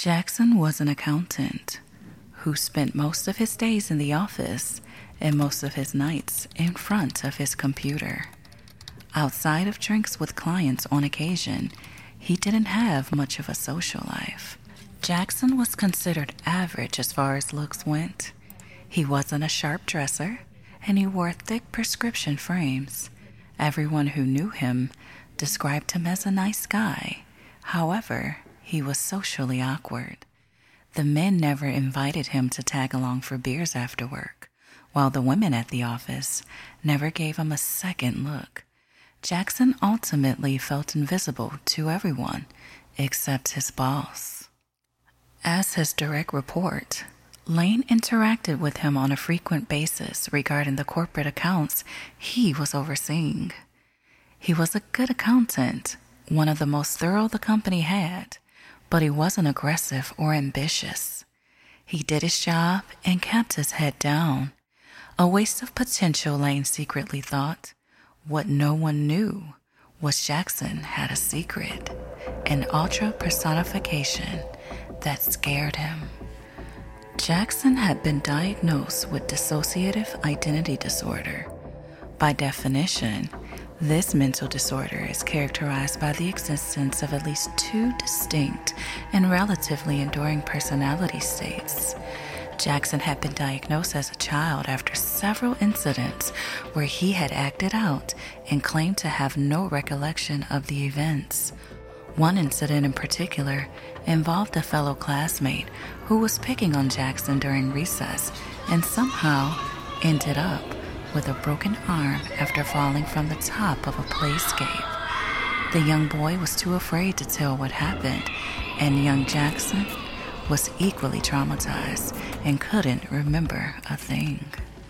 Jackson was an accountant who spent most of his days in the office and most of his nights in front of his computer. Outside of drinks with clients on occasion, he didn't have much of a social life. Jackson was considered average as far as looks went. He wasn't a sharp dresser, and he wore thick prescription frames. Everyone who knew him described him as a nice guy. However, he was socially awkward. The men never invited him to tag along for beers after work, while the women at the office never gave him a second look. Jackson ultimately felt invisible to everyone except his boss. As his direct report, Lane interacted with him on a frequent basis regarding the corporate accounts he was overseeing. He was a good accountant, one of the most thorough the company had, but he wasn't aggressive or ambitious. He did his job and kept his head down. A waste of potential, Lane secretly thought. What no one knew was Jackson had a secret, an ultra personification that scared him. Jackson had been diagnosed with dissociative identity disorder. By definition, this mental disorder is characterized by the existence of at least two distinct and relatively enduring personality states. Jackson had been diagnosed as a child after several incidents where he had acted out and claimed to have no recollection of the events. One incident in particular involved a fellow classmate who was picking on Jackson during recess and somehow ended up with a broken arm after falling from the top of a playscape. The young boy was too afraid to tell what happened, and young Jackson was equally traumatized and couldn't remember a thing.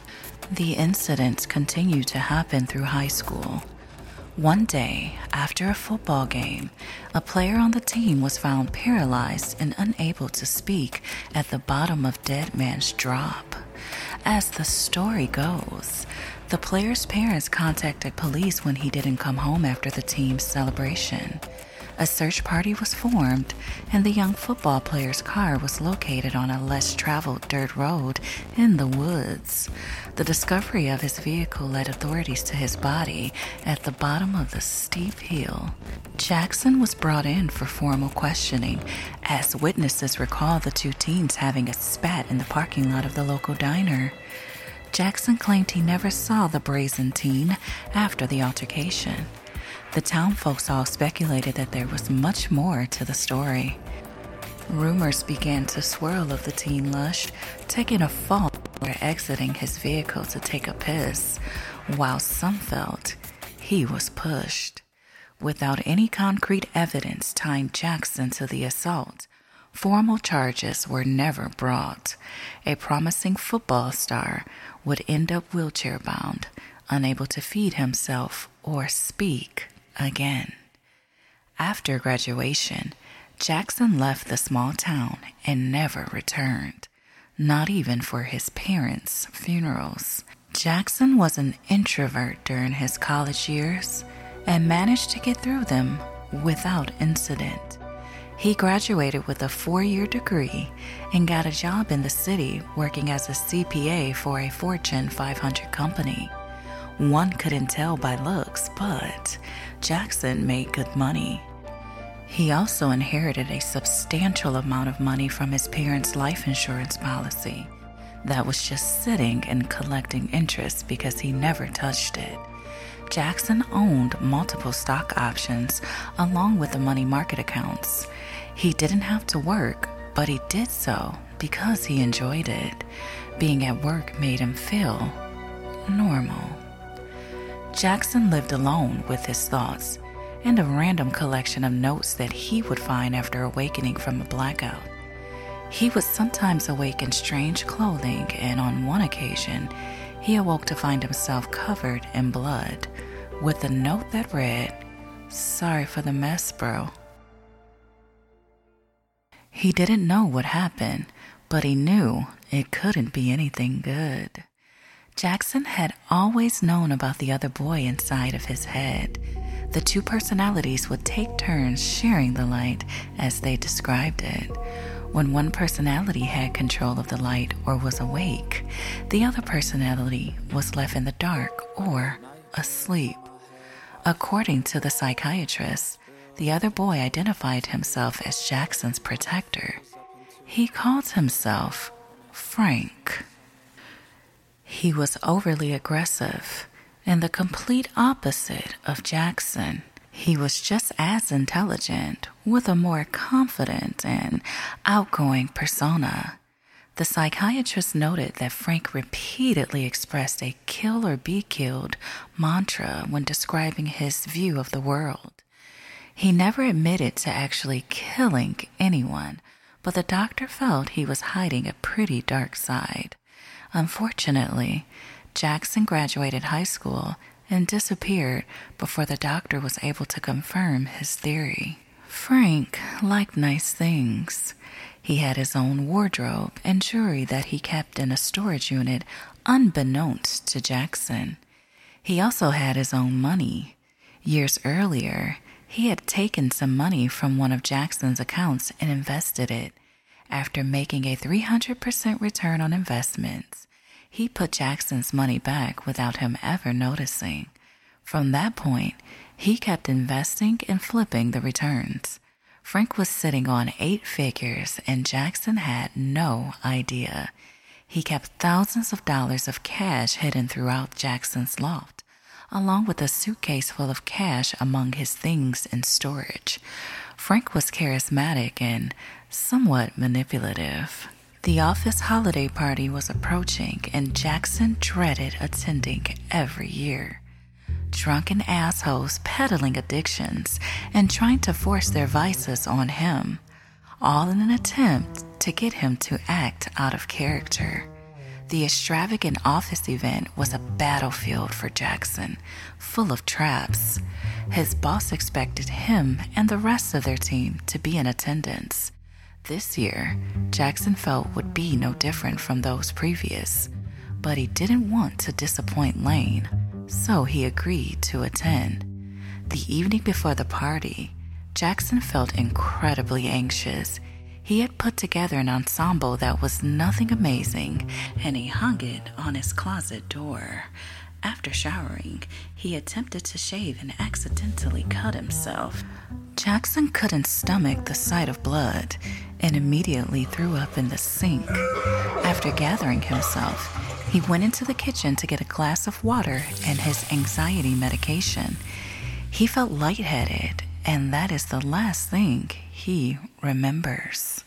The incidents continued to happen through high school. One day, after a football game, a player on the team was found paralyzed and unable to speak at the bottom of Dead Man's Drop. As the story goes, the player's parents contacted police when he didn't come home after the team's celebration. A search party was formed, and the young football player's car was located on a less traveled dirt road in the woods. The discovery of his vehicle led authorities to his body at the bottom of the steep hill. Jackson was brought in for formal questioning, as witnesses recall the two teens having a spat in the parking lot of the local diner. Jackson claimed he never saw the brazen teen after the altercation. The town folks all speculated that there was much more to the story. Rumors began to swirl of the teen lush taking a fall or exiting his vehicle to take a piss, while some felt he was pushed. Without any concrete evidence tying Jackson to the assault, formal charges were never brought. A promising football star would end up wheelchair-bound, unable to feed himself or speak again. After graduation, Jackson left the small town and never returned, not even for his parents' funerals. Jackson was an introvert during his college years and managed to get through them without incident. He graduated with a 4-year degree and got a job in the city working as a CPA for a Fortune 500 company. One couldn't tell by looks, but Jackson made good money. He also inherited a substantial amount of money from his parents' life insurance policy that was just sitting and collecting interest because he never touched it. Jackson owned multiple stock options along with the money market accounts. He didn't have to work, but he did so because he enjoyed it. Being at work made him feel normal. Jackson lived alone with his thoughts and a random collection of notes that he would find after awakening from a blackout. He would sometimes awake in strange clothing, and on one occasion, he awoke to find himself covered in blood, with a note that read, "Sorry for the mess, bro." He didn't know what happened, but he knew it couldn't be anything good. Jackson had always known about the other boy inside of his head. The two personalities would take turns sharing the light, as they described it. When one personality had control of the light or was awake, the other personality was left in the dark or asleep. According to the psychiatrist, the other boy identified himself as Jackson's protector. He called himself Frank. He was overly aggressive and the complete opposite of Jackson. He was just as intelligent, with a more confident and outgoing persona. The psychiatrist noted that Frank repeatedly expressed a kill or be killed mantra when describing his view of the world. He never admitted to actually killing anyone, but the doctor felt he was hiding a pretty dark side. Unfortunately, Jackson graduated high school and disappeared before the doctor was able to confirm his theory. Frank liked nice things. He had his own wardrobe and jewelry that he kept in a storage unit unbeknownst to Jackson. He also had his own money. Years earlier, he had taken some money from one of Jackson's accounts and invested it. After making a 300% return on investments, he put Jackson's money back without him ever noticing. From that point, he kept investing and flipping the returns. Frank was sitting on 8 figures and Jackson had no idea. He kept thousands of dollars of cash hidden throughout Jackson's loft, along with a suitcase full of cash among his things in storage. Frank was charismatic and somewhat manipulative. The office holiday party was approaching and Jackson dreaded attending every year. Drunken assholes peddling addictions and trying to force their vices on him, all in an attempt to get him to act out of character. The extravagant office event was a battlefield for Jackson, full of traps. His boss expected him and the rest of their team to be in attendance. This year, Jackson felt would be no different from those previous, but he didn't want to disappoint Lane, so he agreed to attend. The evening before the party, Jackson felt incredibly anxious. He had put together an ensemble that was nothing amazing, and he hung it on his closet door. After showering, he attempted to shave and accidentally cut himself. Jackson couldn't stomach the sight of blood and immediately threw up in the sink. After gathering himself, he went into the kitchen to get a glass of water and his anxiety medication. He felt lightheaded, and that is the last thing he remembers.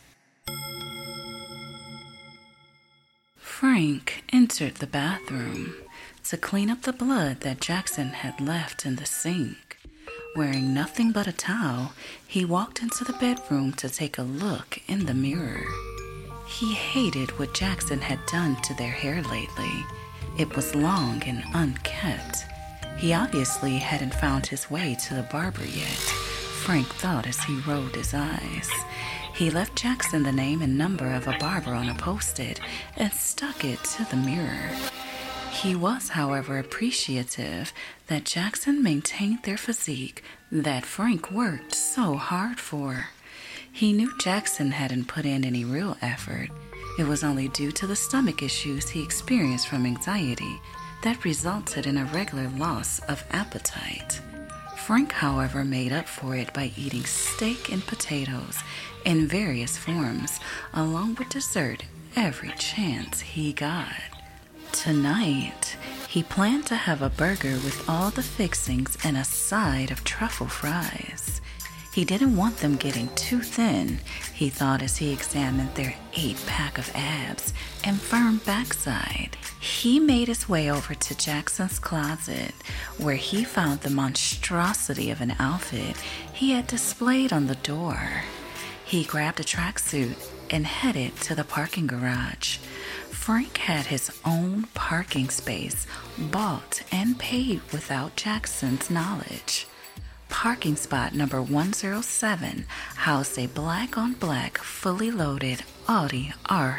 Frank entered the bathroom to clean up the blood that Jackson had left in the sink. Wearing nothing but a towel, he walked into the bedroom to take a look in the mirror. He hated what Jackson had done to their hair lately. It was long and unkempt. He obviously hadn't found his way to the barber yet, Frank thought as he rolled his eyes. He left Jackson the name and number of a barber on a post-it and stuck it to the mirror. He was, however, appreciative that Jackson maintained their physique that Frank worked so hard for. He knew Jackson hadn't put in any real effort. It was only due to the stomach issues he experienced from anxiety that resulted in a regular loss of appetite. Frank, however, made up for it by eating steak and potatoes in various forms, along with dessert every chance he got. Tonight, he planned to have a burger with all the fixings and a side of truffle fries. He didn't want them getting too thin, he thought as he examined their 8-pack of abs and firm backside. He made his way over to Jackson's closet, where he found the monstrosity of an outfit he had displayed on the door. He grabbed a tracksuit and headed to the parking garage. Frank had his own parking space, bought and paid without Jackson's knowledge. Parking spot number 107 housed a black-on-black, fully loaded Audi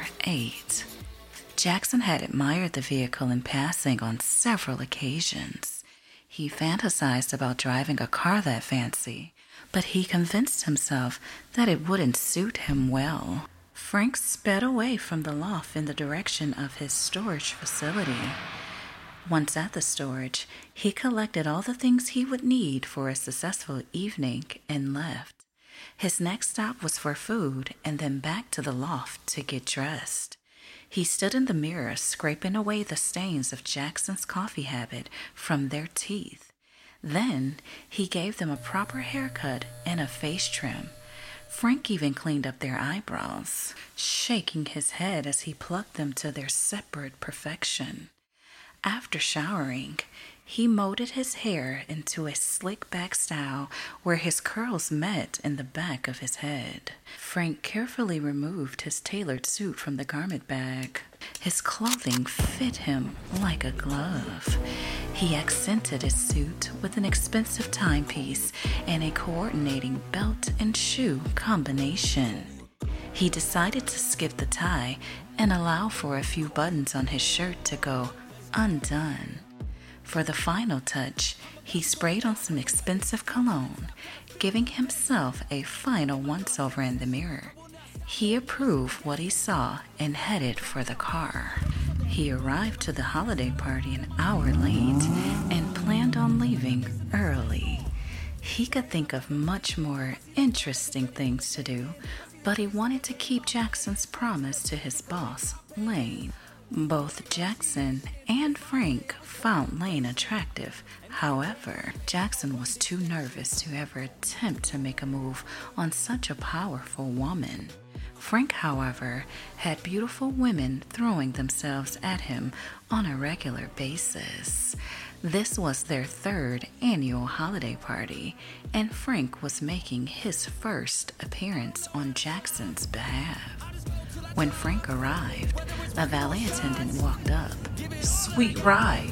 R8. Jackson had admired the vehicle in passing on several occasions. He fantasized about driving a car that fancy, but he convinced himself that it wouldn't suit him well. Frank sped away from the loft in the direction of his storage facility. Once at the storage, he collected all the things he would need for a successful evening and left. His next stop was for food and then back to the loft to get dressed. He stood in the mirror, scraping away the stains of Jackson's coffee habit from their teeth. Then he gave them a proper haircut and a face trim. Frank even cleaned up their eyebrows, shaking his head as he plucked them to their separate perfection. After showering, he molded his hair into a slick back style where his curls met in the back of his head. Frank carefully removed his tailored suit from the garment bag. His clothing fit him like a glove. He accented his suit with an expensive timepiece and a coordinating belt and shoe combination. He decided to skip the tie and allow for a few buttons on his shirt to go undone. For the final touch, he sprayed on some expensive cologne, giving himself a final once-over in the mirror. He approved what he saw and headed for the car. He arrived to the holiday party an hour late and planned on leaving early. He could think of much more interesting things to do, but he wanted to keep Jackson's promise to his boss, Lane. Both Jackson and Frank found Lane attractive. However, Jackson was too nervous to ever attempt to make a move on such a powerful woman. Frank, however, had beautiful women throwing themselves at him on a regular basis. This was their third annual holiday party, and Frank was making his first appearance on Jackson's behalf. When Frank arrived, a valet attendant walked up. Sweet ride.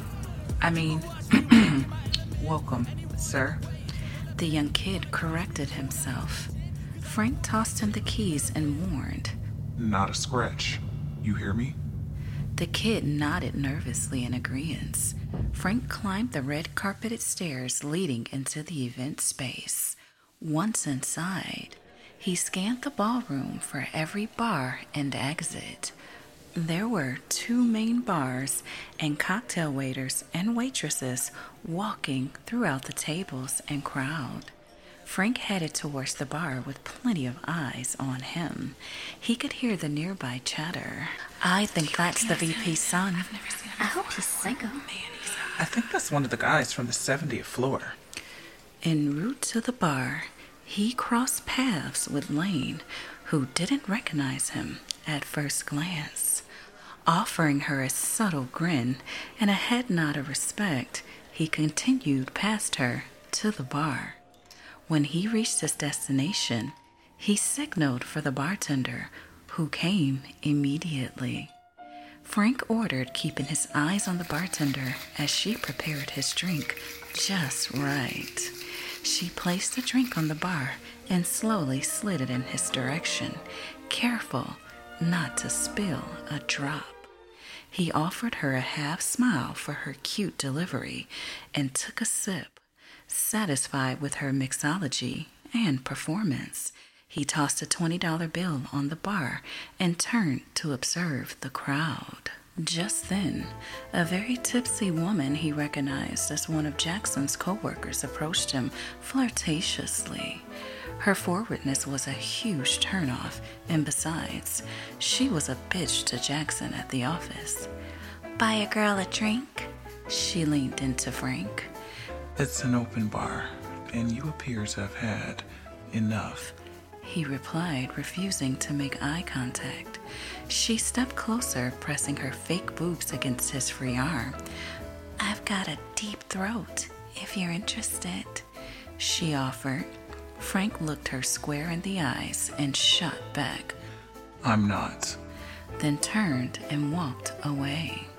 Welcome, sir. The young kid corrected himself. Frank tossed him the keys and warned, Not a scratch. You hear me? The kid nodded nervously in agreement. Frank climbed the red-carpeted stairs leading into the event space. Once inside, he scanned the ballroom for every bar and exit. There were 2 main bars and cocktail waiters and waitresses walking throughout the tables and crowd. Frank headed towards the bar with plenty of eyes on him. He could hear the nearby chatter. I think that's the VP's son. I hope he's psycho. I think that's one of the guys from the 70th floor. En route to the bar, he crossed paths with Lane, who didn't recognize him at first glance. Offering her a subtle grin and a head nod of respect, he continued past her to the bar. When he reached his destination, he signaled for the bartender, who came immediately. Frank ordered, keeping his eyes on the bartender as she prepared his drink just right. She placed the drink on the bar and slowly slid it in his direction, careful not to spill a drop. He offered her a half smile for her cute delivery and took a sip. Satisfied with her mixology and performance, he tossed a $20 bill on the bar and turned to observe the crowd. Just then, a very tipsy woman he recognized as one of Jackson's co-workers approached him flirtatiously. Her forwardness was a huge turnoff, and besides, she was a bitch to Jackson at the office. Buy a girl a drink? She leaned into Frank. It's an open bar, and you appear to have had enough. He replied, refusing to make eye contact. She stepped closer, pressing her fake boobs against his free arm. I've got a deep throat, if you're interested, she offered. Frank looked her square in the eyes and shot back. I'm not. Then turned and walked away.